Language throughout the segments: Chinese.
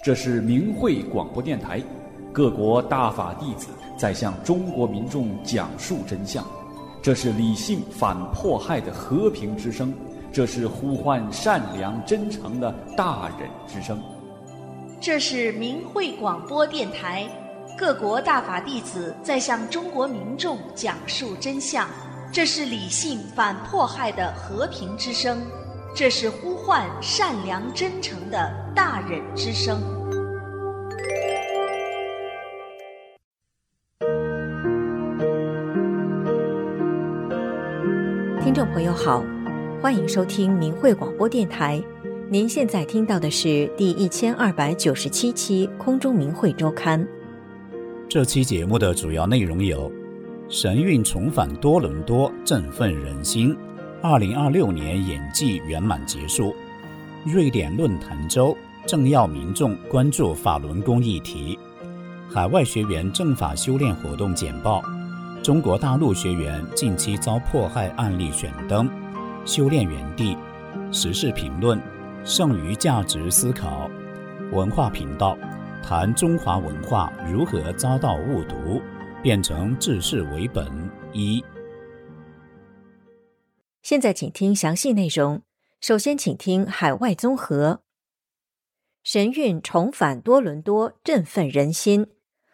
这是明慧广播电台，各国大法弟子在向中国民众讲述真相。这是理性反迫害的和平之声，这是呼唤善良真诚的大忍之声。 这是明慧广播电台，各国大法弟子在向中国民众讲述真相。这是理性反迫害的和平之声，这是呼唤善良真诚的大忍之声。 听众朋友好，欢迎收听明慧广播电台。您现在听到的是第1297期空中明慧周刊。 这期节目的主要内容有：神韵重返多伦多，振奋人心；2026年演技圆满结束；瑞典论坛周政要民众关注法轮功议题；海外学员正法修炼活动简报；中国大陆学员近期遭迫害案例选灯；修炼园地；时事评论；剩余价值思考；文化频道谈中华文化如何遭到误读，变成治世为本一。 现在请听详细内容。首先请听海外综合。神韵重返多伦多，振奋人心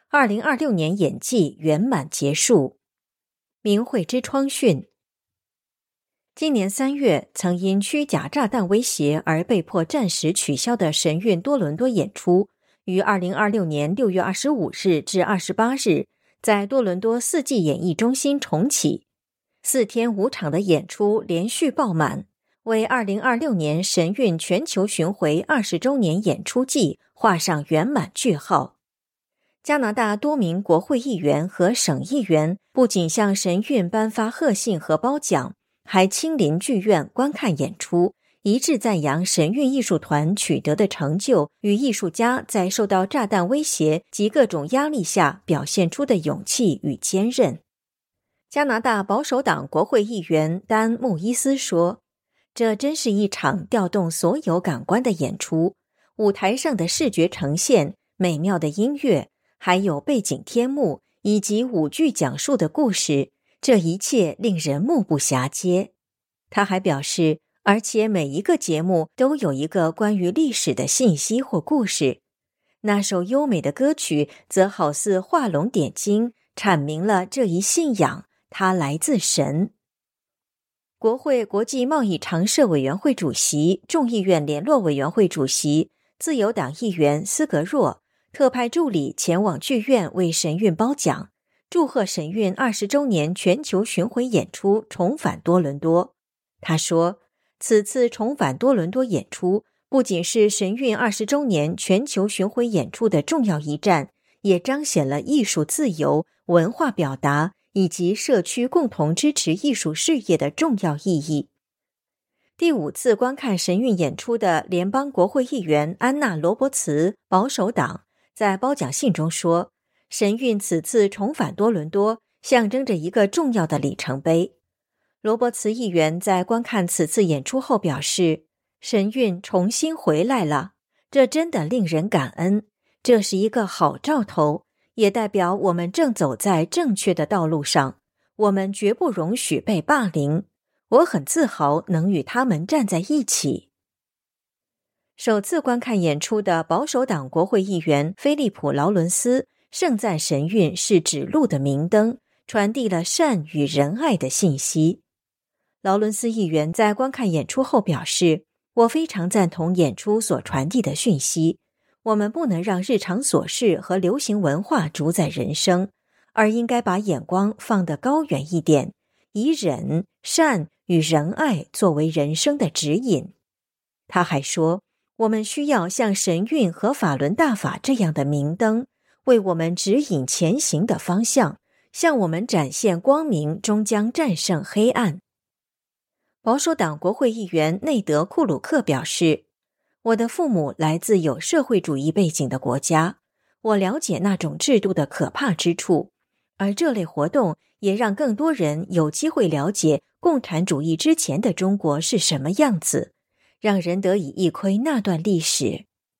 ；2026年演技圆满结束。明慧之窗讯：今年3月，曾因虚假炸弹威胁而被迫暂时取消的神韵多伦多演出，于2026年6月25日至28日在多伦多四季演艺中心重启。4天5场的演出连续爆满，为2026年神韵全球巡回20周年演出季画上圆满句号。加拿大多名国会议员和省议员不仅向神韵颁发贺信和褒奖，还亲临剧院观看演出，一致赞扬神韵艺术团取得的成就与艺术家在受到炸弹威胁及各种压力下表现出的勇气与坚韧。加拿大保守党国会议员丹·穆伊斯说：“这真是一场调动所有感官的演出，舞台上的视觉呈现、美妙的音乐，还有背景天幕以及舞剧讲述的故事，这一切令人目不暇接。”他还表示，而且每一个节目都有一个关于历史的信息或故事。那首优美的歌曲则好似画龙点睛，阐明了这一信仰，它来自神。国会国际贸易常设委员会主席、众议院联络委员会主席、自由党议员斯格若特派助理前往剧院为神韵褒奖，祝贺神韵20周年全球巡回演出重返多伦多。他说，此次重返多伦多演出不仅是神韵20周年全球巡回演出的重要一站，也彰显了艺术自由、文化表达以及社区共同支持艺术事业的重要意义。第5次观看神韵演出的联邦国会议员安娜·罗伯茨保守党在褒奖信中说，神韵此次重返多伦多象征着一个重要的里程碑。罗伯茨议员在观看此次演出后表示，神韵重新回来了，这真的令人感恩，这是一个好兆头，也代表我们正走在正确的道路上，我们绝不容许被霸凌，我很自豪能与他们站在一起。首次观看演出的保守党国会议员菲利普·劳伦斯盛赞神韵是指路的明灯，传递了善与仁爱的信息。劳伦斯议员在观看演出后表示，我非常赞同演出所传递的讯息，我们不能让日常琐事和流行文化主宰人生，而应该把眼光放得高远一点，以忍、善与仁爱作为人生的指引。他还说，我们需要像神韵和法轮大法这样的明灯，为我们指引前行的方向，向我们展现光明终将战胜黑暗。保守党国会议员内德·库鲁克表示，我的父母来自有社会主义背景的国家，我了解那种制度的可怕之处，而这类活动也让更多人有机会了解共产主义之前的中国是什么样子，让人得以一窥那段历史。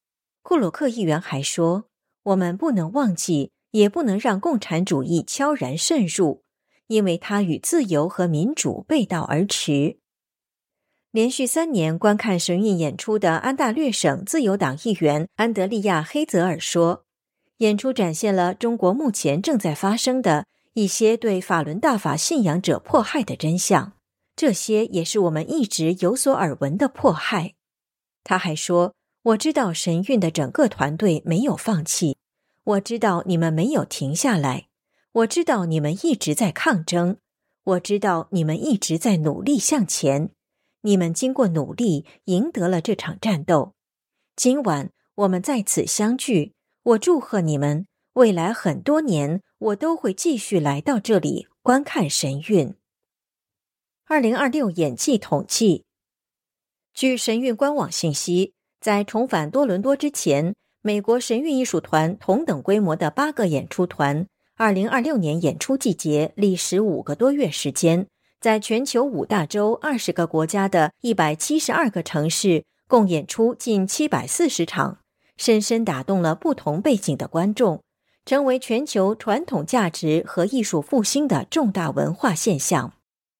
库鲁克议员还说，我们不能忘记，也不能让共产主义悄然渗入，因为它与自由和民主背道而驰。连续3年观看神韵演出的安大略省自由党议员安德利亚·黑泽尔说，演出展现了中国目前正在发生的一些对法轮大法信仰者迫害的真相，这些也是我们一直有所耳闻的迫害。他还说，我知道神韵的整个团队没有放弃，我知道你们没有停下来，我知道你们一直在抗争，我知道你们一直在努力向前，你们经过努力赢得了这场战斗。今晚我们在此相聚，我祝贺你们，未来很多年我都会继续来到这里观看神韵。2026演技统计，据神韵官网信息，在重返多伦多之前，美国神韵艺术团同等规模的8个演出团2026年演出季节历时5个多月时间，在全球5大洲20个国家的172个城市共演出近740场，深深打动了不同背景的观众，成为全球传统价值和艺术复兴的重大文化现象。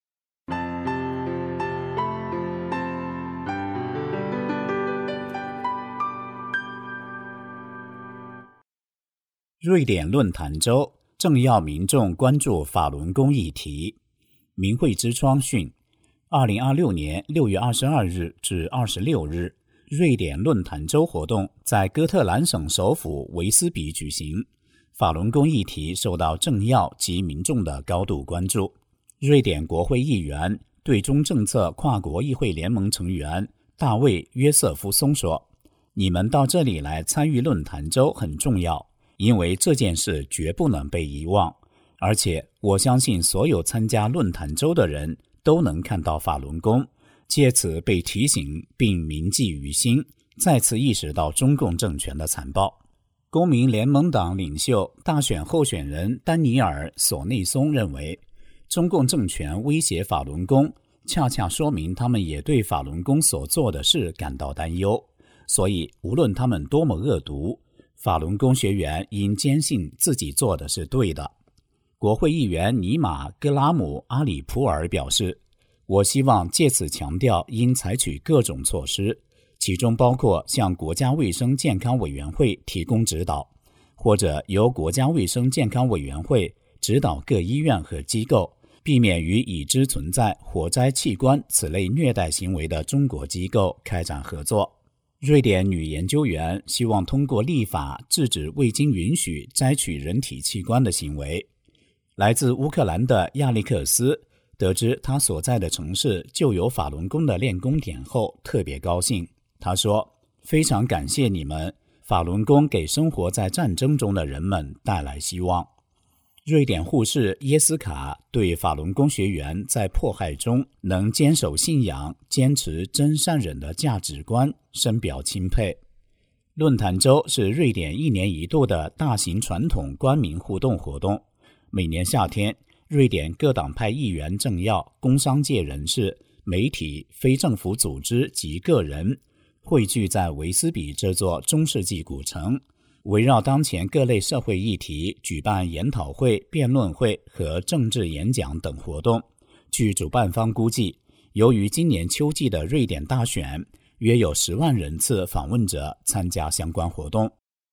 瑞典论坛周政要民众关注法轮功议题。明慧之窗讯，2026年6月22日至26日，瑞典论坛周活动在哥特兰省首府维斯比举行。法轮功议题受到政要及民众的高度关注。瑞典国会议员、对中政策跨国议会联盟成员大卫·约瑟夫松说，你们到这里来参与论坛周很重要，因为这件事绝不能被遗忘，而且我相信所有参加论坛周的人都能看到法轮功，借此被提醒并铭记于心，再次意识到中共政权的残暴。公民联盟党领袖大选候选人丹尼尔·索内松认为，中共政权威胁法轮功，恰恰说明他们也对法轮功所做的事感到担忧，所以无论他们多么恶毒，法轮功学员应坚信自己做的是对的。国会议员尼玛·格拉姆·阿里普尔表示，我希望借此强调应采取各种措施，其中包括向国家卫生健康委员会提供指导，或者由国家卫生健康委员会指导各医院和机构，避免与已知存在火灾器官此类虐待行为的中国机构开展合作。瑞典女研究员希望通过立法制止未经允许摘取人体器官的行为。来自乌克兰的亚历克斯得知他所在的城市就有法轮功的练功点后特别高兴。他说，非常感谢你们，法轮功给生活在战争中的人们带来希望。瑞典护士耶斯卡对法轮功学员在迫害中能坚守信仰、坚持真善忍的价值观深表钦佩。论坛周是瑞典1年1度的大型传统官民互动活动。每年夏天，瑞典各党派议员、政要、工商界人士、媒体、非政府组织及个人汇聚在维斯比这座中世纪古城，围绕当前各类社会议题举办研讨会、辩论会和政治演讲等活动。据主办方估计，由于今年秋季的瑞典大选，约有10万人次访问者参加相关活动。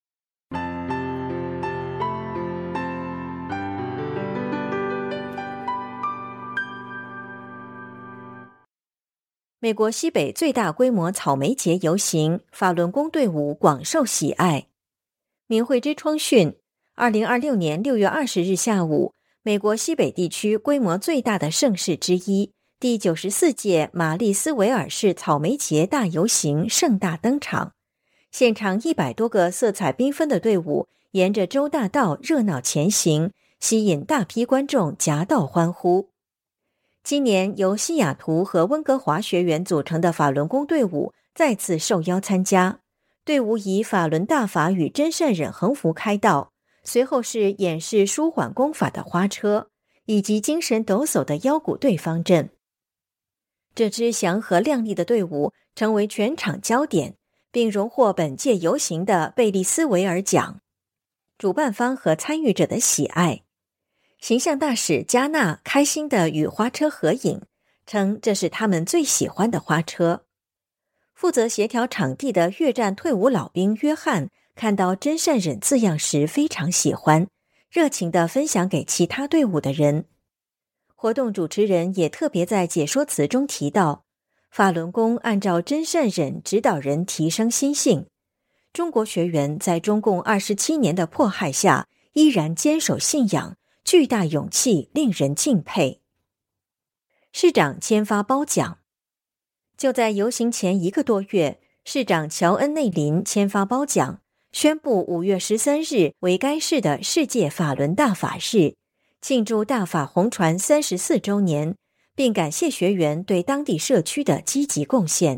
美国西北最大规模草莓节游行，法轮功队伍广受喜爱。明慧之窗讯，2026年6月20日下午，美国西北地区规模最大的盛事之一，第94届玛丽斯维尔市草莓节大游行盛大登场。现场100多个色彩缤纷的队伍沿着州大道热闹前行，吸引大批观众夹道欢呼。今年由西雅图和温哥华学员组成的法轮功队伍再次受邀参加，队伍以法轮大法与真善忍横幅开道，随后是演示舒缓功法的花车，以及精神抖擞的腰鼓队方阵。这支祥和亮丽的队伍成为全场焦点， 并荣获本届游行的贝利斯维尔奖。主办方和参与者的喜爱。形象大使加纳开心地与花车合影，称这是他们最喜欢的花车。负责协调场地的越战退伍老兵约翰看到真善忍字样时非常喜欢，热情地分享给其他队伍的人。活动主持人也特别在解说词中提到，法轮功按照真善忍指导人提升心性，中国学员在中共27年的迫害下依然坚守信仰，巨大勇气令人敬佩。市长签发褒奖。就在游行前1个多月，市长乔恩内林签发褒奖，宣布5月13日为该市的世界法轮大法日，庆祝大法红传34周年，并感谢学员对当地社区的积极贡献。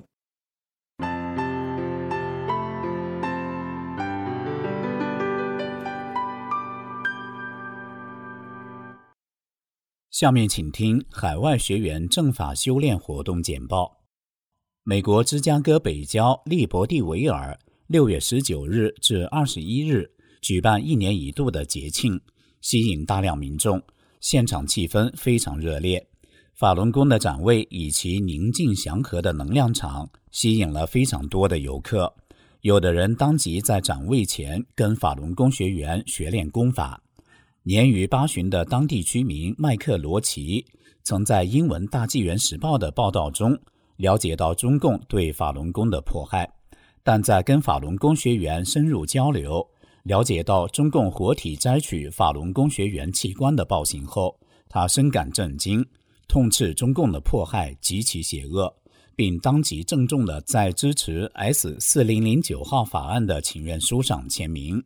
下面请听海外学员正法修炼活动简报。美国芝加哥北郊利伯蒂维尔6月19日至21日举办1年1度的节庆，吸引大量民众，现场气氛非常热烈。法轮功的展位以其宁静祥和的能量场吸引了非常多的游客，有的人当即在展位前跟法轮功学员学练功法。年逾80旬的当地居民麦克罗奇曾在英文大纪元时报的报道中了解到中共对法轮功的迫害，但在跟法轮功学员深入交流，了解到中共活体摘取法轮功学员器官的暴行后，他深感震惊，痛斥中共的迫害极其邪恶，并当即郑重地在支持 S4009 号法案的请愿书上签名。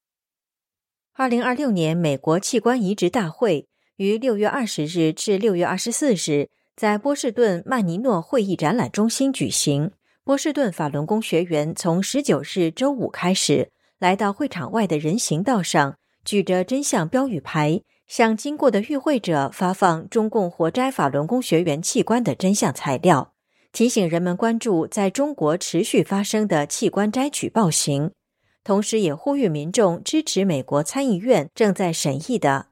2026年美国器官移植大会于6月20日至6月24日在波士顿曼尼诺会议展览中心举行。波士顿法轮功学员从19日周五开始，来到会场外的人行道上，举着真相标语牌，向经过的与会者发放中共活摘法轮功学员器官的真相材料，提醒人们关注在中国持续发生的器官摘取暴行。同时也呼吁民众支持美国参议院正在审议的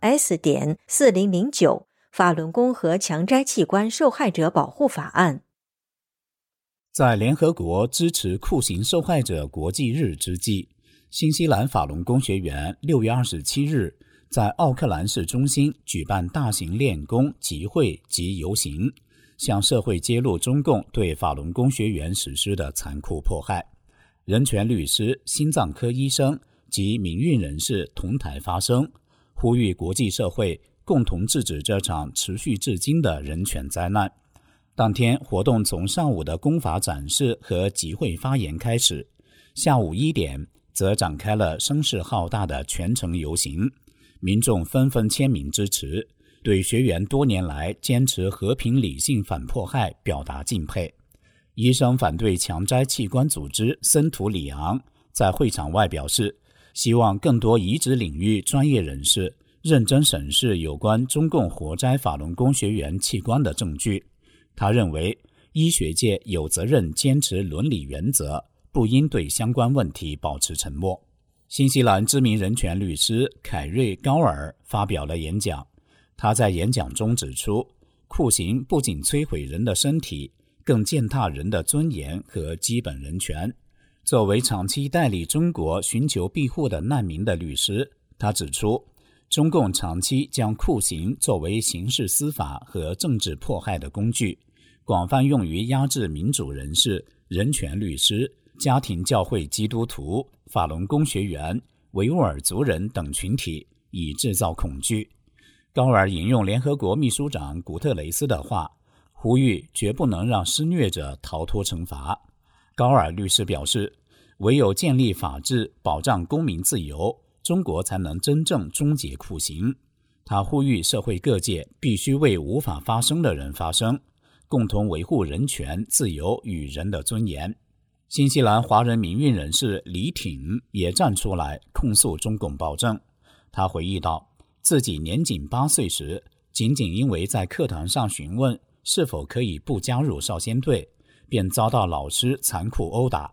S.4009 法轮功和强摘器官受害者保护法案。 在联合国支持酷刑受害者国际日之际，新西兰法轮功学员6月27日在奥克兰市中心举办大型练功集会及游行，向社会揭露中共对法轮功学员实施的残酷迫害。人权律师、心脏科医生及民运人士同台发声，呼吁国际社会共同制止这场持续至今的人权灾难。当天活动从上午的功法展示和集会发言开始，下午1点则展开了声势浩大的全城游行，民众纷纷签名支持，对学员多年来坚持和平理性反迫害表达敬佩。医生反对强摘器官组织森图里昂在会场外表示，希望更多移植领域专业人士认真审视有关中共活摘法轮功学员器官的证据。他认为，医学界有责任坚持伦理原则，不应对相关问题保持沉默。新西兰知名人权律师凯瑞·高尔发表了演讲，他在演讲中指出，酷刑不仅摧毁人的身体，更践踏人的尊严和基本人权。作为长期代理中国寻求庇护的难民的律师，他指出，中共长期将酷刑作为刑事司法和政治迫害的工具，广泛用于压制民主人士、人权律师、家庭教会基督徒、法轮功学员、维吾尔族人等群体，以制造恐惧。高尔引用联合国秘书长古特雷斯的话，呼吁绝不能让施虐者逃脱惩罚。高尔律师表示，唯有建立法治，保障公民自由，中国才能真正终结酷刑。他呼吁社会各界必须为无法发声的人发声，共同维护人权、自由与人的尊严。新西兰华人民运人士李挺也站出来控诉中共暴政。他回忆道，自己年仅8岁时，仅仅因为在课堂上询问是否可以不加入少先队，便遭到老师残酷殴打，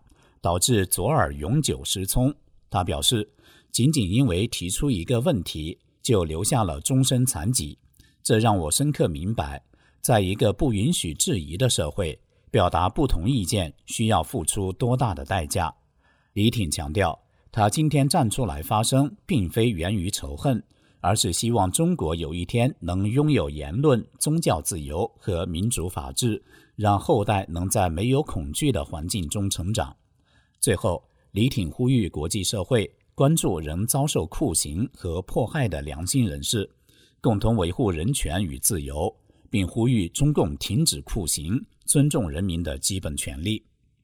导致左耳永久失聪。他表示，仅仅因为提出一个问题，就留下了终身残疾。这让我深刻明白，在一个不允许质疑的社会，表达不同意见需要付出多大的代价。李挺强调，他今天站出来发声，并非源于仇恨，而是希望中国有一天能拥有言论、宗教自由和民主法治，让后代能在没有恐惧的环境中成长。最后，李挺呼吁国际社会关注仍遭受酷刑和迫害的良心人士，共同维护人权与自由，并呼吁中共停止酷刑，尊重人民的基本权利。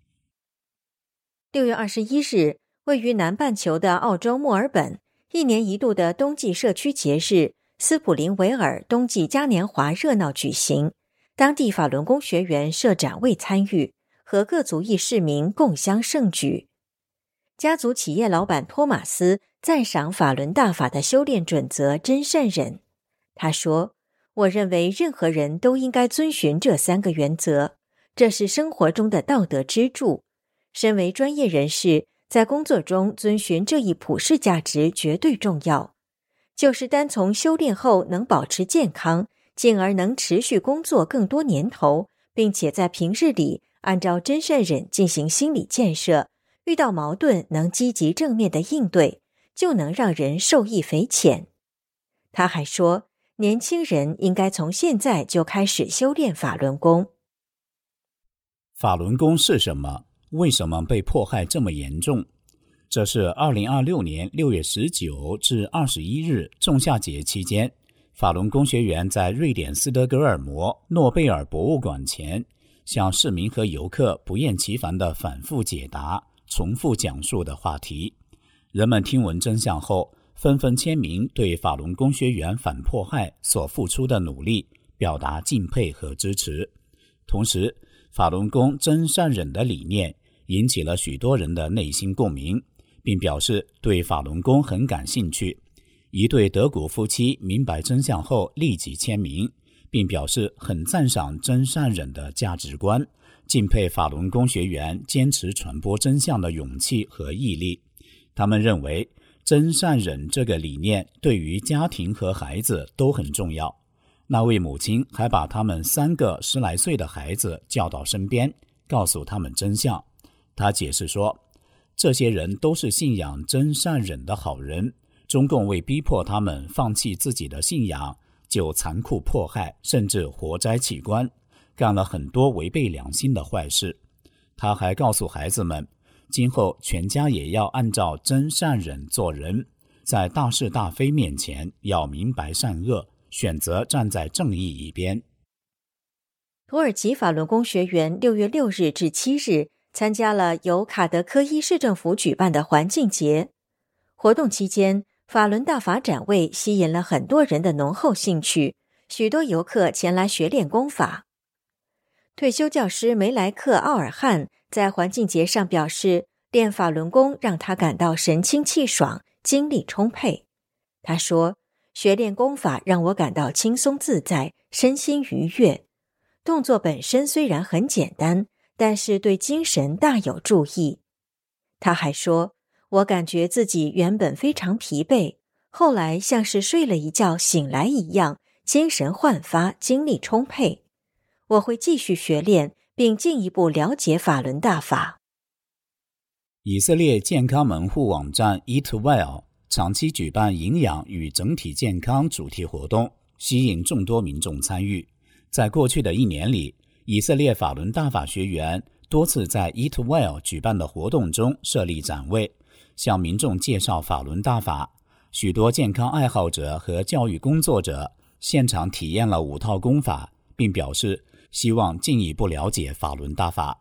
6月21日，位于南半球的澳洲墨尔本，一年一度的冬季社区节日斯普林维尔冬季嘉年华热闹举行，当地法轮功学员设展位参与，和各族裔市民共襄盛举。家族企业老板托马斯赞赏法轮大法的修炼准则真善忍。他说，我认为任何人都应该遵循这3个原则，这是生活中的道德支柱。身为专业人士，在工作中遵循这一普世价值绝对重要。就是单从修炼后能保持健康，进而能持续工作更多年头，并且在平日里按照真善忍进行心理建设，遇到矛盾能积极正面的应对，就能让人受益匪浅。他还说，年轻人应该从现在就开始修炼法轮功。 法轮功是什么？为什么被迫害这么严重？这是2026年6月19至21日仲夏节期间，法轮功学员在瑞典斯德哥尔摩诺贝尔博物馆前，向市民和游客不厌其烦地反复解答、重复讲述的话题。人们听闻真相后，纷纷签名，对法轮功学员反迫害所付出的努力表达敬佩和支持。同时，法轮功真善忍的理念引起了许多人的内心共鸣，并表示对法轮功很感兴趣。一对德国夫妻明白真相后立即签名，并表示很赞赏真善忍的价值观，敬佩法轮功学员坚持传播真相的勇气和毅力。他们认为真善忍这个理念对于家庭和孩子都很重要。那位母亲还把他们3个10来岁的孩子叫到身边，告诉他们真相。她解释说，这些人都是信仰真善忍的好人，中共为逼迫他们放弃自己的信仰，就残酷迫害，甚至活摘器官，干了很多违背良心的坏事。她还告诉孩子们，今后全家也要按照真善忍做人，在大是大非面前要明白善恶，选择站在正义一边。 土耳其法轮功学员6月6日至7日参加了由卡德科伊市政府举办的环境节。活动期间，法轮大法展位吸引了很多人的浓厚兴趣，许多游客前来学练功法。退休教师梅莱克·奥尔汉在环境节上表示，练法轮功让他感到神清气爽，精力充沛。他说，学练功法让我感到轻松自在，身心愉悦。动作本身虽然很简单，但是对精神大有助益。他还说，我感觉自己原本非常疲惫，后来像是睡了一觉醒来一样，精神焕发，精力充沛。我会继续学练，并进一步了解法轮大法。 以色列健康门户网站 Eat Well 长期举办营养与整体健康主题活动，吸引众多民众参与。在过去的1年里，以色列法轮大法学员多次在 Eat Well 举办的活动中设立展位，向民众介绍法轮大法。许多健康爱好者和教育工作者现场体验了5套功法，并表示希望进一步了解法轮大法。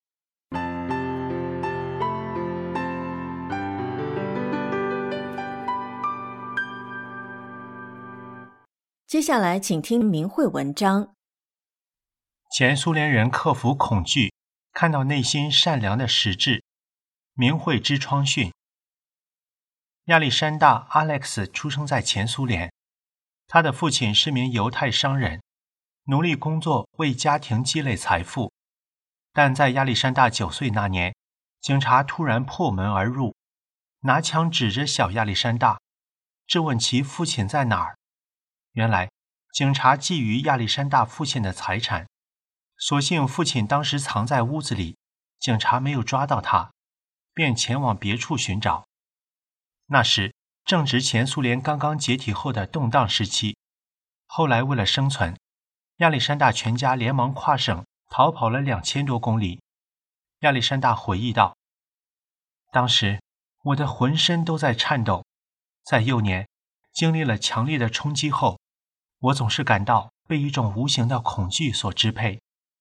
接下来请听明慧文章。 前苏联人克服恐惧，看到内心善良的实质。明慧之窗讯。亚历山大 Alex 出生在前苏联，他的父亲是名犹太商人，努力工作为家庭积累财富。但在亚历山大9岁那年， 警察突然破门而入，拿枪指着小亚历山大，质问其父亲在哪儿。原来警察觊觎亚历山大父亲的财产，所幸父亲当时藏在屋子里，警察没有抓到他，便前往别处寻找。那时正值前苏联刚刚解体后的动荡时期，后来为了生存，亚历山大全家连忙跨省逃跑了2000多公里。亚历山大回忆道，当时我的浑身都在颤抖，在幼年经历了强烈的冲击后，我总是感到被一种无形的恐惧所支配。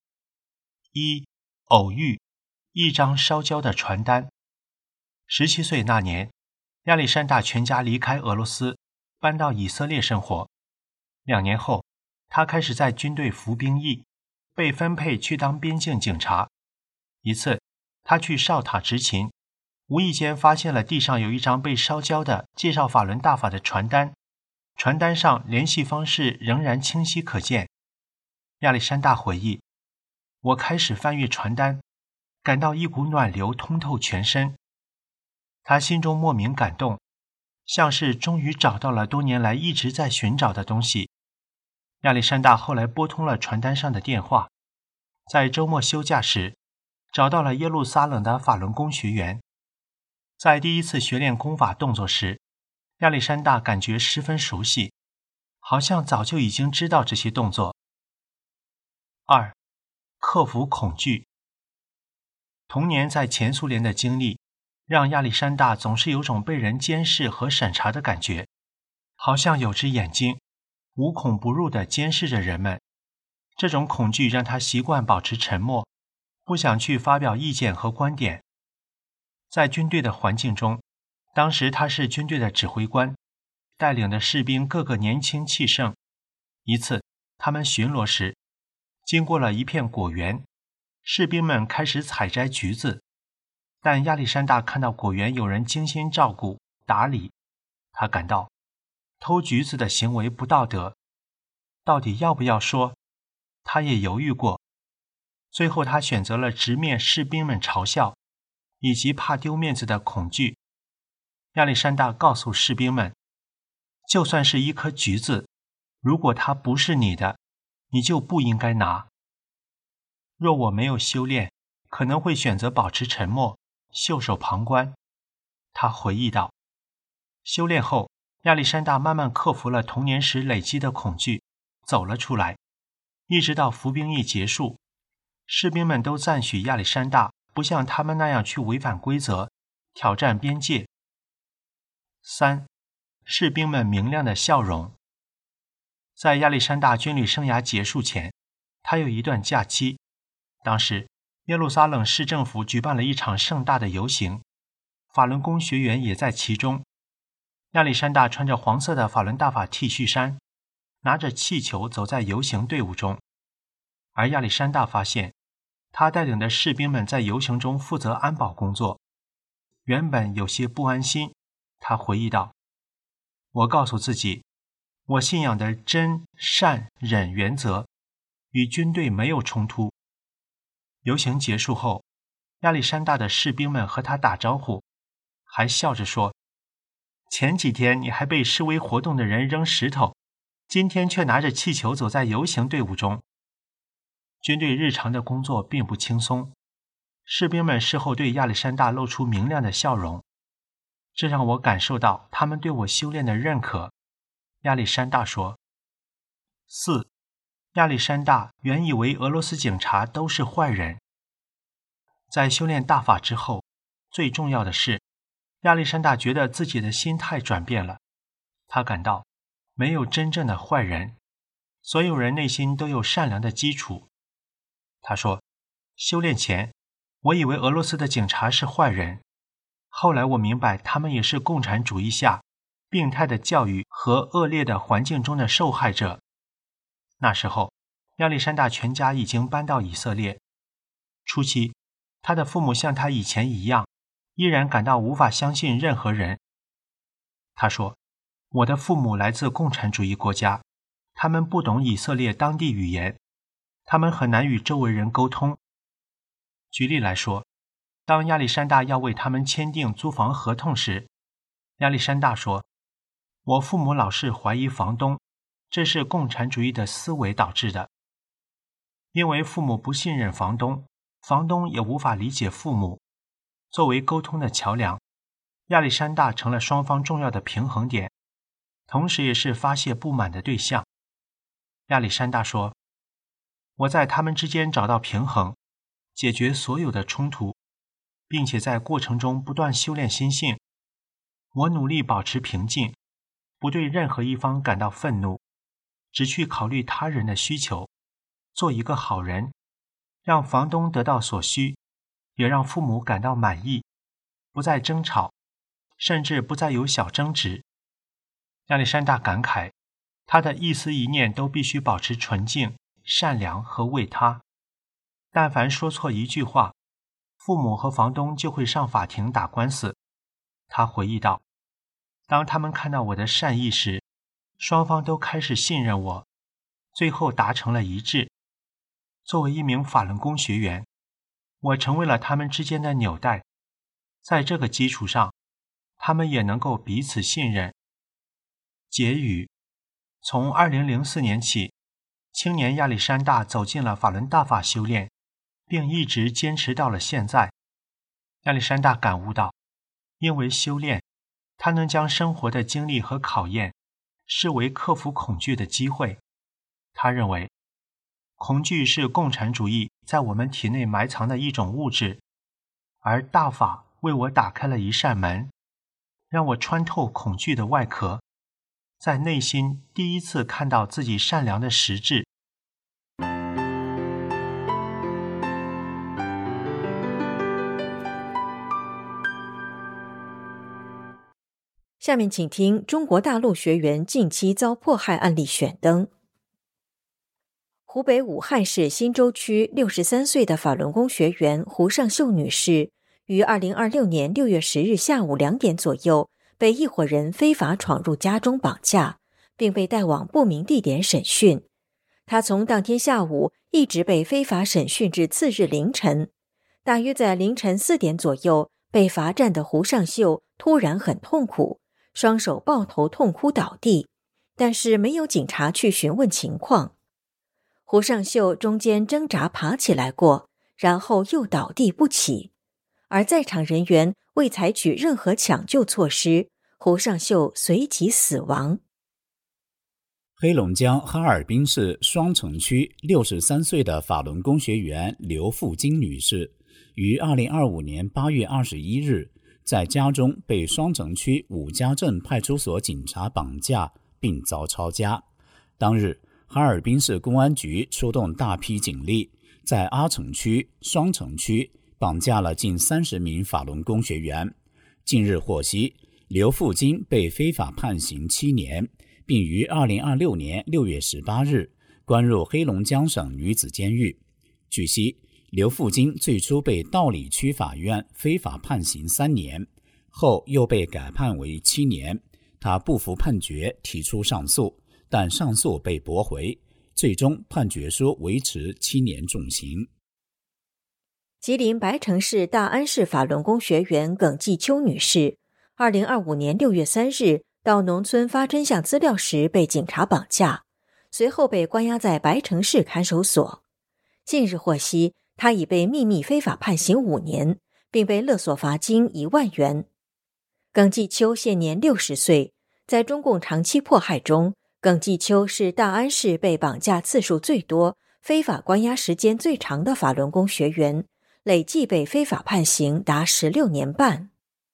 偶遇一张烧焦的传单。17岁那年，亚历山大全家离开俄罗斯，搬到以色列生活。2年后，他开始在军队服兵役，被分配去当边境警察。一次，他去哨塔执勤，无意间发现了地上有一张被烧焦的介绍法轮大法的传单，传单上联系方式仍然清晰可见。亚历山大回忆，我开始翻阅传单，感到一股暖流通透全身。他心中莫名感动，像是终于找到了多年来一直在寻找的东西。亚历山大后来拨通了传单上的电话，在周末休假时找到了耶路撒冷的法轮功学员。在第一次学练功法动作时，亚历山大感觉十分熟悉，好像早就已经知道这些动作。2. 克服恐惧。童年在前苏联的经历让亚历山大总是有种被人监视和审查的感觉，好像有只眼睛无孔不入地监视着人们。这种恐惧让他习惯保持沉默，不想去发表意见和观点。在军队的环境中，当时他是军队的指挥官，带领的士兵个个年轻气盛。一次，他们巡逻时，经过了一片果园，士兵们开始采摘橘子，但亚历山大看到果园有人精心照顾打理，他感到偷橘子的行为不道德，到底要不要说？他也犹豫过，最后他选择了直面士兵们嘲笑以及怕丢面子的恐惧。亚历山大告诉士兵们，就算是一颗橘子，如果它不是你的，你就不应该拿。若我没有修炼，可能会选择保持沉默，袖手旁观。他回忆道，修炼后，亚历山大慢慢克服了童年时累积的恐惧，走了出来。一直到服兵役结束，士兵们都赞许亚历山大不像他们那样去违反规则，挑战边界。3. 士兵们明亮的笑容。在亚历山大军旅生涯结束前，他有一段假期。当时耶路撒冷市政府举办了一场盛大的游行，法轮功学员也在其中。亚历山大穿着黄色的法轮大法 T 恤衫，拿着气球走在游行队伍中。而亚历山大发现，他带领的士兵们在游行中负责安保工作，原本有些不安心。他回忆道，我告诉自己，我信仰的真善忍原则与军队没有冲突。游行结束后，亚历山大的士兵们和他打招呼，还笑着说，前几天你还被示威活动的人扔石头，今天却拿着气球走在游行队伍中。军队日常的工作并不轻松，士兵们事后对亚历山大露出明亮的笑容，这让我感受到他们对我修炼的认可。亚历山大说。4. 亚历山大原以为俄罗斯警察都是坏人。在修炼大法之后，最重要的是，亚历山大觉得自己的心态转变了。他感到没有真正的坏人，所有人内心都有善良的基础。他说，修炼前，我以为俄罗斯的警察是坏人，后来我明白他们也是共产主义下病态的教育和恶劣的环境中的受害者。那时候，亚历山大全家已经搬到以色列。初期，他的父母像他以前一样，依然感到无法相信任何人。他说，我的父母来自共产主义国家，他们不懂以色列当地语言，他们很难与周围人沟通。举例来说， 当亚历山大要为他们签订租房合同时，亚历山大说：“我父母老是怀疑房东，这是共产主义的思维导致的。因为父母不信任房东，房东也无法理解父母。作为沟通的桥梁，亚历山大成了双方重要的平衡点，同时也是发泄不满的对象。”亚历山大说：“我在他们之间找到平衡，解决所有的冲突，并且在过程中不断修炼心性。我努力保持平静，不对任何一方感到愤怒，只去考虑他人的需求，做一个好人，让房东得到所需，也让父母感到满意，不再争吵，甚至不再有小争执。”亚历山大感慨，他的一思一念都必须保持纯净、善良和为他。但凡说错一句话，父母和房东就会上法庭打官司。他回忆道：“当他们看到我的善意时，双方都开始信任我，最后达成了一致。作为一名法轮功学员，我成为了他们之间的纽带，在这个基础上，他们也能够彼此信任。”结语：从2004年起，青年亚历山大走进了法轮大法修炼，并一直坚持到了现在。亚历山大感悟到，因为修炼，他能将生活的经历和考验视为克服恐惧的机会。他认为，恐惧是共产主义在我们体内埋藏的一种物质，而大法为我打开了一扇门，让我穿透恐惧的外壳，在内心第一次看到自己善良的实质。 下面请听中国大陆学员近期遭迫害案例选灯。湖北武汉市新洲区63岁的法轮功学员胡尚秀女士，于2026年6月10日下午2点左右，被一伙人非法闯入家中绑架，并被带往不明地点审讯。她从当天下午一直被非法审讯至次日凌晨。大约在凌晨4点左右，被罚站的胡尚秀突然很痛苦，双手抱头痛哭倒地，但是没有警察去询问情况。胡尚秀中间挣扎爬起来过，然后又倒地不起，而在场人员未采取任何抢救措施，胡尚秀随即死亡。 黑龙江哈尔滨市双城区63岁的法轮功学员刘富金女士，于2025年8月21日在家中被双城区武家镇派出所警察绑架并遭抄家。当日，哈尔滨市公安局出动大批警力，在阿城区、双城区绑架了近30名法轮功学员。近日获悉，刘富金被非法判刑7年，并于2026年6月18日关入黑龙江省女子监狱。据悉，刘富金最初被道里区法院非法判刑3年，后又被改判为7年。他不服判决，提出上诉，但上诉被驳回，最终判决书维持7年重刑。 吉林白城市大安市法轮功学员耿继秋女士，2025年6月3日到农村发真相资料时被警察绑架，随后被关押在白城市看守所。近日获悉，她已被秘密非法判刑5年，并被勒索罚金1万元。耿继秋现年60岁，在中共长期迫害中，耿继秋是大安市被绑架次数最多、非法关押时间最长的法轮功学员，累计被非法判刑达16年半。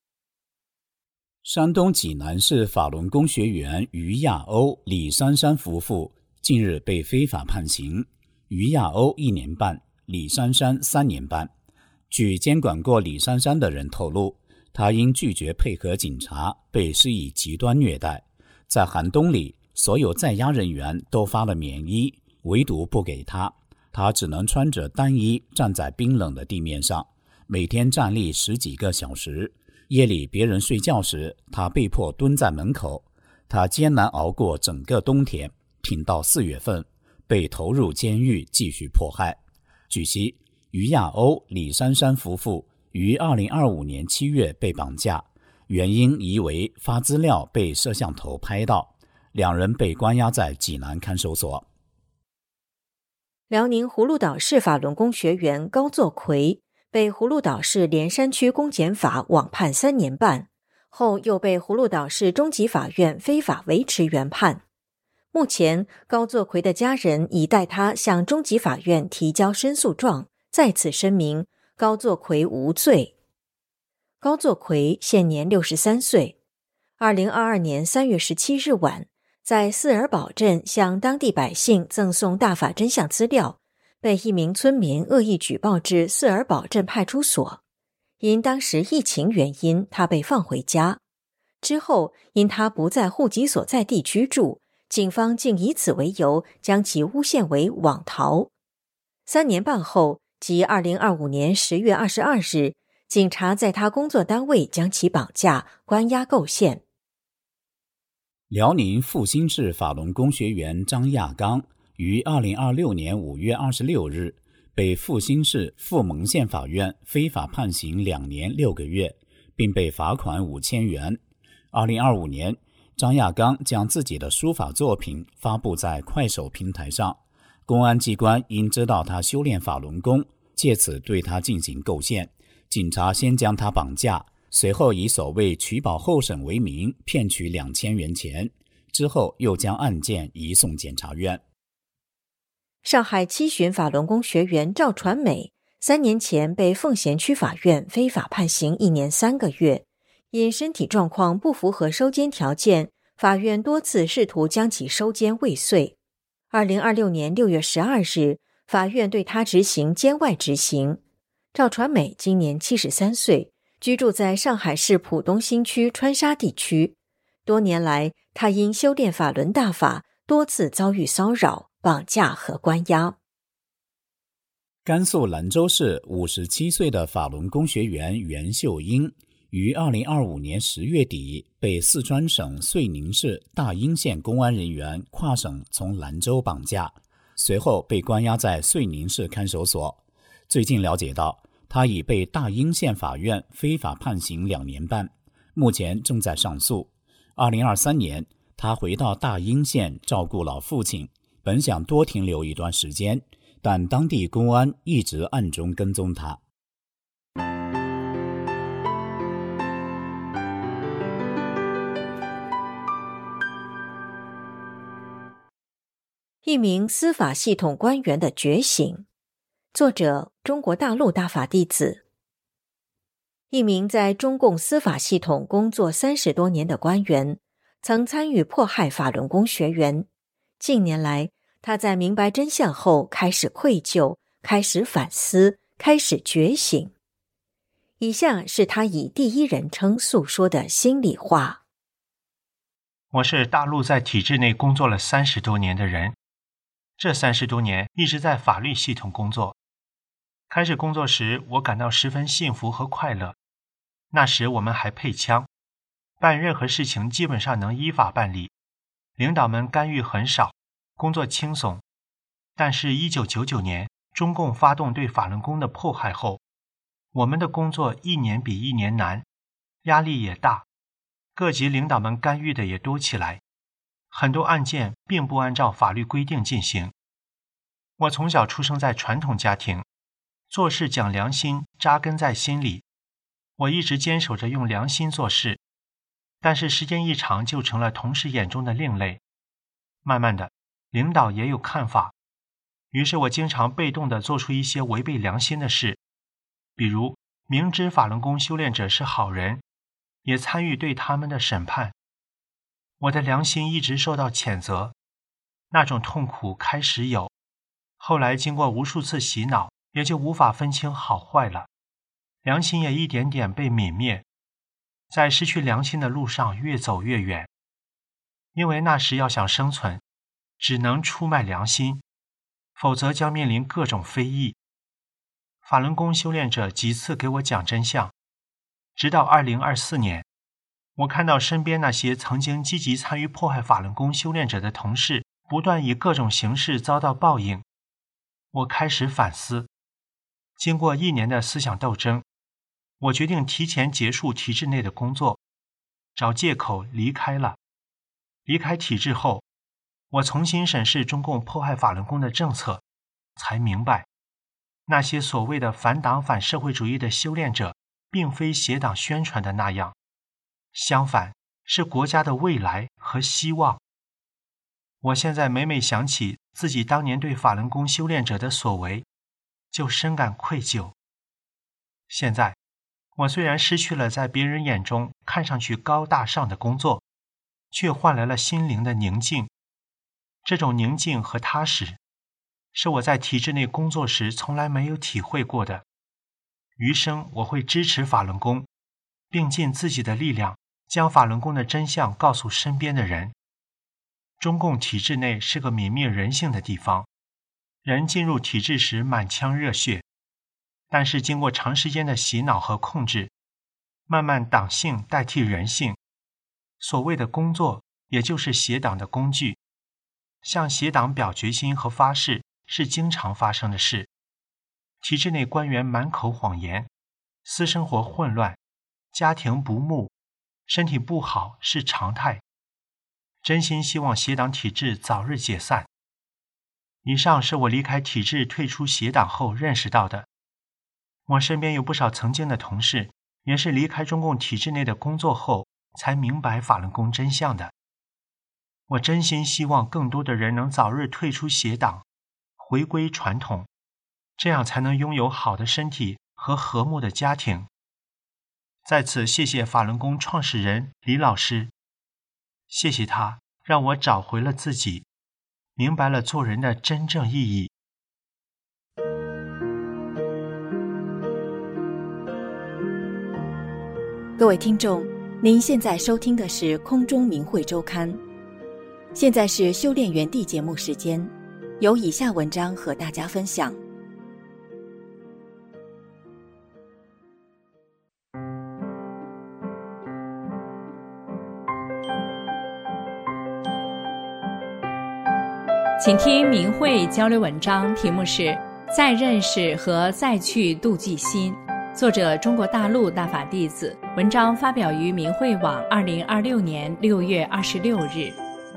山东济南市法轮功学员于亚欧、李珊珊夫妇近日被非法判刑，于亚欧1年半，李珊珊3年半。据监管过李珊珊的人透露，她因拒绝配合警察，被施以极端虐待。在寒冬里，所有在押人员都发了棉衣，唯独不给她。她只能穿着单衣站在冰冷的地面上，每天站立10几个小时。夜里别人睡觉时，她被迫蹲在门口。她艰难熬过整个冬天，挺到4月份，被投入监狱继续迫害。据悉，于亚欧、李珊珊夫妇于2025年7月被绑架，原因疑为发资料被摄像头拍到，两人被关押在济南看守所。 辽宁葫芦岛市法轮功学员高作奎被葫芦岛市莲山区公检法网判3年半，后又被葫芦岛市中级法院非法维持原判。目前，高作奎的家人已代他向中级法院提交申诉状，再次声明高作奎无罪。高作奎现年63岁，2022年3月17日晚，在四尔堡镇向当地百姓赠送大法真相资料，被一名村民恶意举报至四尔堡镇派出所。因当时疫情原因，他被放回家。之后，因他不在户籍所在地居住，警方竟以此为由将其诬陷为网逃。3年半后，即2025年10月22日，警察在他工作单位将其绑架，关押构陷。 辽宁阜新市法轮功学员张亚刚于2026年5月26日被阜新市阜蒙县法院非法判刑2年6个月，并被罚款5000元。2025年，张亚刚将自己的书法作品发布在快手平台上，公安机关因知道他修炼法轮功，借此对他进行构陷。警察先将他绑架，随后以所谓取保候审为名骗取2000元钱，之后又将案件移送检察院。 上海七旬法轮功学员赵传美3年前被奉贤区法院非法判刑1年3个月，因身体状况不符合收监条件，法院多次试图将其收监未遂。2026年6月12日，法院对他执行监外执行。赵传美今年73岁，居住在上海市浦东新区川沙地区。多年来，他因修炼法轮大法，多次遭遇骚扰、绑架和关押。 甘肃兰州市57岁的法轮功学员袁秀英于2025年10月底被四川省遂宁市大英县公安人员跨省从兰州绑架，随后被关押在遂宁市看守所。最近了解到，他已被大英县法院非法判刑2年半，目前正在上诉。2023年，他回到大英县照顾老父亲，本想多停留一段时间，但当地公安一直暗中跟踪他。 一名司法系统官员的觉醒。作者：中国大陆大法弟子。一名在中共司法系统工作30多年的官员，曾参与迫害法轮功学员。近年来，他在明白真相后开始愧疚，开始反思，开始觉醒。以下是他以第一人称诉说的心里话。 我是大陆在体制内工作了30多年的人，这30多年一直在法律系统工作。开始工作时，我感到十分幸福和快乐。那时我们还配枪，办任何事情基本上能依法办理，领导们干预很少，工作轻松。但是1999年，中共发动对法轮功的迫害后，我们的工作一年比一年难，压力也大，各级领导们干预的也多起来，很多案件并不按照法律规定进行。我从小出生在传统家庭，做事讲良心扎根在心里，我一直坚守着用良心做事，但是时间一长就成了同事眼中的另类。慢慢的，领导也有看法，于是我经常被动地做出一些违背良心的事，比如明知法轮功修炼者是好人，也参与对他们的审判。我的良心一直受到谴责，那种痛苦开始有，后来经过无数次洗脑，也就无法分清好坏了，良心也一点点被泯灭，在失去良心的路上越走越远。因为那时要想生存，只能出卖良心，否则将面临各种非议。法轮功修炼者几次给我讲真相，直到2024年，我看到身边那些曾经积极参与迫害法轮功修炼者的同事不断以各种形式遭到报应，我开始反思。经过1年的思想斗争， 我决定提前结束体制内的工作，找借口离开了。离开体制后，我重新审视中共迫害法轮功的政策，才明白那些所谓的反党反社会主义的修炼者并非邪党宣传的那样，相反是国家的未来和希望。我现在每每想起自己当年对法轮功修炼者的所为，就深感愧疚。现在我虽然失去了在别人眼中看上去高大上的工作，却换来了心灵的宁静。这种宁静和踏实，是我在体制内工作时从来没有体会过的。余生我会支持法轮功，并尽自己的力量将法轮功的真相告诉身边的人。中共体制内是个泯灭人性的地方，人进入体制时满腔热血，但是经过长时间的洗脑和控制，慢慢党性代替人性，所谓的工作也就是邪党的工具。向邪党表决心和发誓是经常发生的事。体制内官员满口谎言，私生活混乱，家庭不睦，身体不好是常态。真心希望邪党体制早日解散。以上是我离开体制退出邪党后认识到的。我身边有不少曾经的同事，也是离开中共体制内的工作后才明白法轮功真相的。我真心希望更多的人能早日退出邪党，回归传统，这样才能拥有好的身体和和睦的家庭。在此谢谢法轮功创始人李老师，谢谢他让我找回了自己，明白了做人的真正意义。 各位听众，您现在收听的是空中明慧周刊。现在是修炼园地节目时间，有以下文章和大家分享。 请听明慧交流文章，题目是再认识和再去度己心，作者中国大陆大法弟子，文章发表于明慧网2026年6月26日。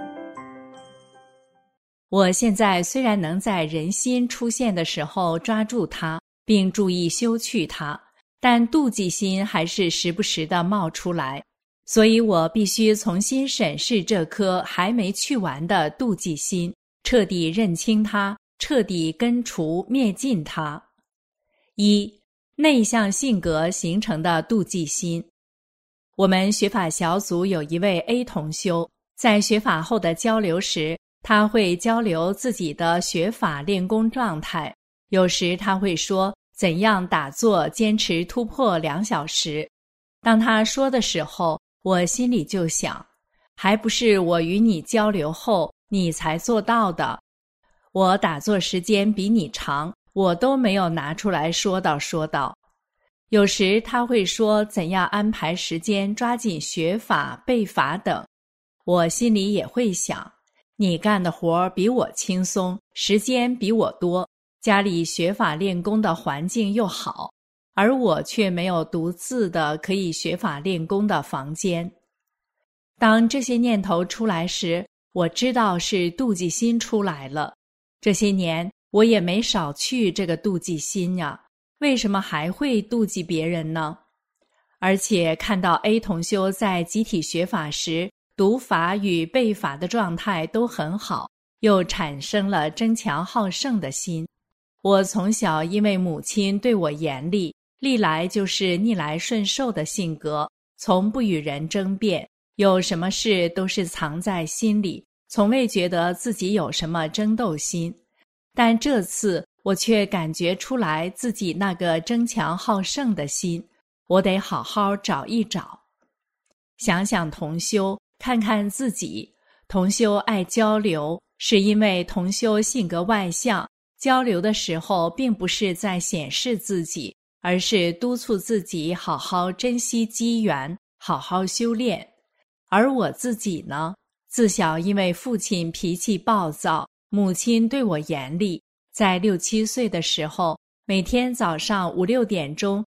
我现在虽然能在人心出现的时候抓住它，并注意修去它，但妒忌心还是时不时地冒出来，所以我必须重新审视这颗还没去完的妒忌心，彻底认清它，彻底根除灭尽它。一、内向性格形成的妒忌心。我们学法小组有一位 A 同修，在学法后的交流时，他会交流自己的学法练功状态，有时他会说怎样打坐坚持突破2小时。当他说的时候，我心里就想，还不是我与你交流后你才做到的，我打坐时间比你长，我都没有拿出来说道。有时他会说怎样安排时间抓紧学法背法等，我心里也会想，你干的活比我轻松，时间比我多，家里学法练功的环境又好，而我却没有独自的可以学法练功的房间。当这些念头出来时，我知道是妒忌心出来了。这些年我也没少去这个妒忌心呀，为什么还会妒忌别人呢？而且看到 A 同修在集体学法时，读法与背法的状态都很好，又产生了争强好胜的心。我从小因为母亲对我严厉，历来就是逆来顺受的性格，从不与人争辩，有什么事都是藏在心里，从未觉得自己有什么争斗心。但这次我却感觉出来自己那个争强好胜的心，我得好好找一找。想想同修，看看自己，同修爱交流，是因为同修性格外向，交流的时候并不是在显示自己，而是督促自己好好珍惜机缘，好好修炼。而我自己呢，自小因为父亲脾气暴躁，母亲对我严厉，在6、7岁的时候，每天早上5、6点钟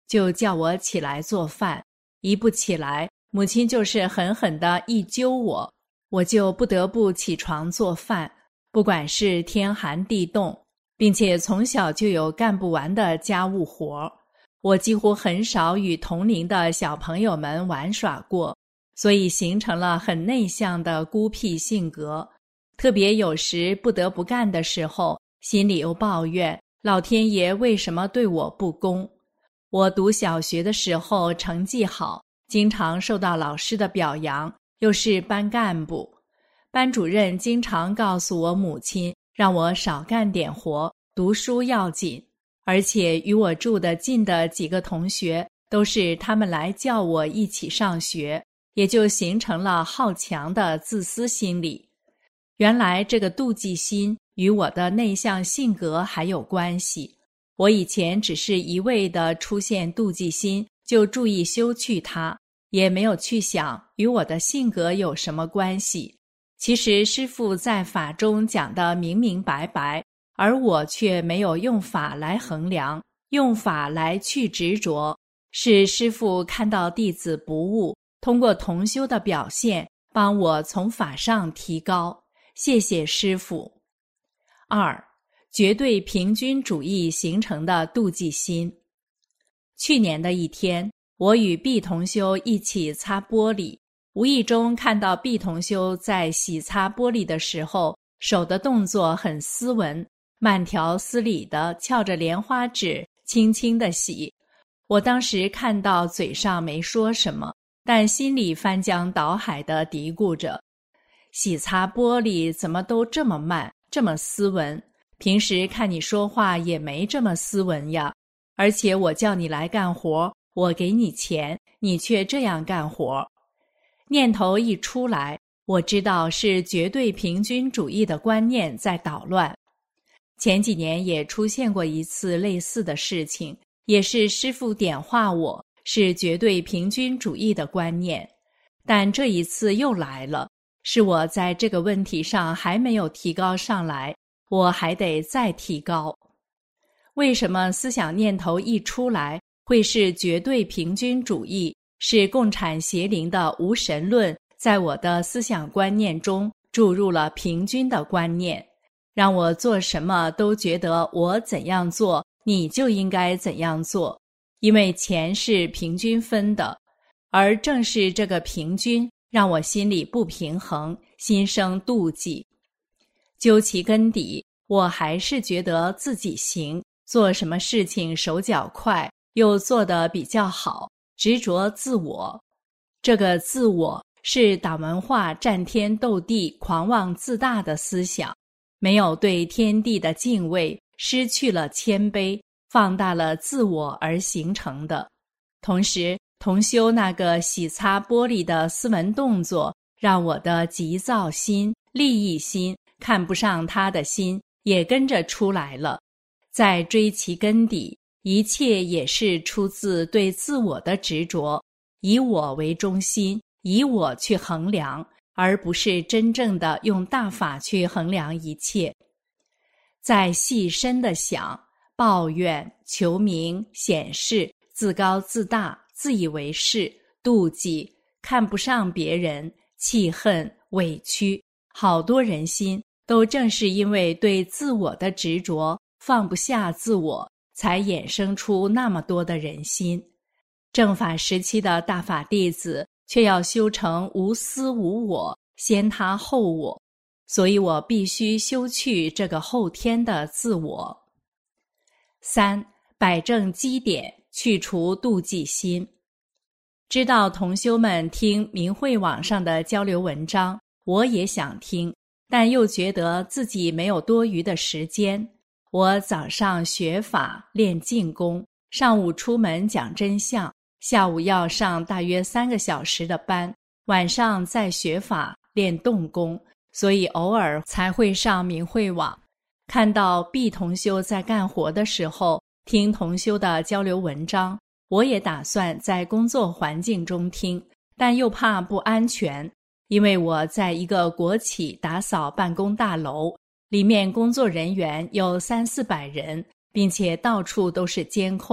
就叫我起来做饭，一不起来，母亲就是狠狠地一揪我，我就不得不起床做饭，不管是天寒地冻，并且从小就有干不完的家务活。我几乎很少与同龄的小朋友们玩耍过，所以形成了很内向的孤僻性格。特别有时不得不干的时候，心里又抱怨老天爷为什么对我不公。我读小学的时候成绩好，经常受到老师的表扬，又是班干部。班主任经常告诉我母亲，让我少干点活，读书要紧。而且与我住得近的几个同学，都是他们来叫我一起上学，也就形成了好强的自私心理。原来这个妒忌心与我的内向性格还有关系。我以前只是一味地出现妒忌心，就注意修去它，也没有去想与我的性格有什么关系。其实师父在法中讲得明明白白，而我却没有用法来衡量，用法来去执着。是师父看到弟子不悟，通过同修的表现，帮我从法上提高。谢谢师父。2. 绝对平均主义形成的妒忌心。去年的一天，我与毕同修一起擦玻璃，无意中看到毕同修在洗擦玻璃的时候，手的动作很斯文，慢条斯理地翘着莲花指，轻轻地洗。我当时看到嘴上没说什么，但心里翻江倒海地嘀咕着，洗擦玻璃怎么都这么慢，这么斯文，平时看你说话也没这么斯文呀。而且我叫你来干活，我给你钱，你却这样干活。念头一出来，我知道是绝对平均主义的观念在捣乱。前几年也出现过一次类似的事情，也是师父点化我，是绝对平均主义的观念。但这一次又来了，是我在这个问题上还没有提高上来，我还得再提高。为什么思想念头一出来会是绝对平均主义，是共产邪灵的无神论在我的思想观念中注入了平均的观念，让我做什么都觉得我怎样做你就应该怎样做，因为钱是平均分的。而正是这个平均让我心里不平衡，心生妒忌。究其根底，我还是觉得自己行，做什么事情手脚快，又做得比较好，执着自我。这个自我是党文化战天斗地、狂妄自大的思想，没有对天地的敬畏，失去了谦卑，放大了自我而形成的。同时，同修那个洗擦玻璃的斯文动作，让我的急躁心、利益心、看不上他的心也跟着出来了。在追其根底，一切也是出自对自我的执着，以我为中心，以我去衡量，而不是真正的用大法去衡量一切。在细深的想、抱怨、求名、显示、自高自大、自以为是、妒忌、看不上别人、气恨、委屈，好多人心都正是因为对自我的执着，放不下自我，才衍生出那么多的人心。正法时期的大法弟子却要修成无私无我，先他后我，所以我必须修去这个后天的自我。3. 摆正基点，去除妒忌心。知道同修们听明慧网上的交流文章，我也想听，但又觉得自己没有多余的时间。我早上学法练静功，上午出门讲真相，下午要上大约3个小时的班，晚上再学法练动功，所以偶尔才会上明慧网。看到毕同修在干活的时候，听同修的交流文章，我也打算在工作环境中听，但又怕不安全，因为我在一个国企打扫办公大楼，里面工作人员有300-400人，并且到处都是监控，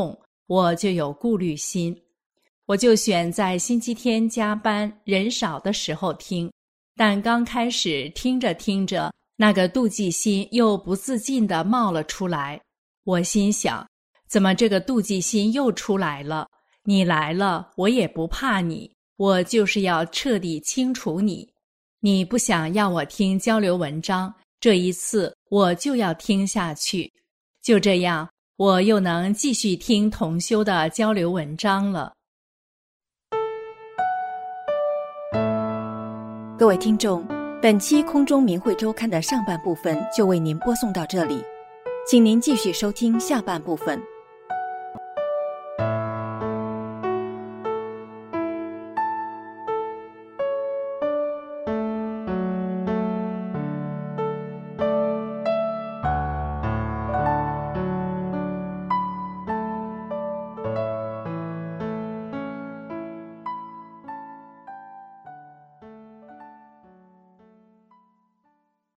我就有顾虑心。我就选在星期天加班人少的时候听，但刚开始听着听着，那个妒忌心又不自禁地冒了出来。我心想，怎么这个妒忌心又出来了？你来了，我也不怕你，我就是要彻底清除你。你不想要我听交流文章，这一次我就要听下去。就这样，我又能继续听同修的交流文章了。 各位听众，本期空中明慧周刊的上半部分就为您播送到这里，请您继续收听下半部分。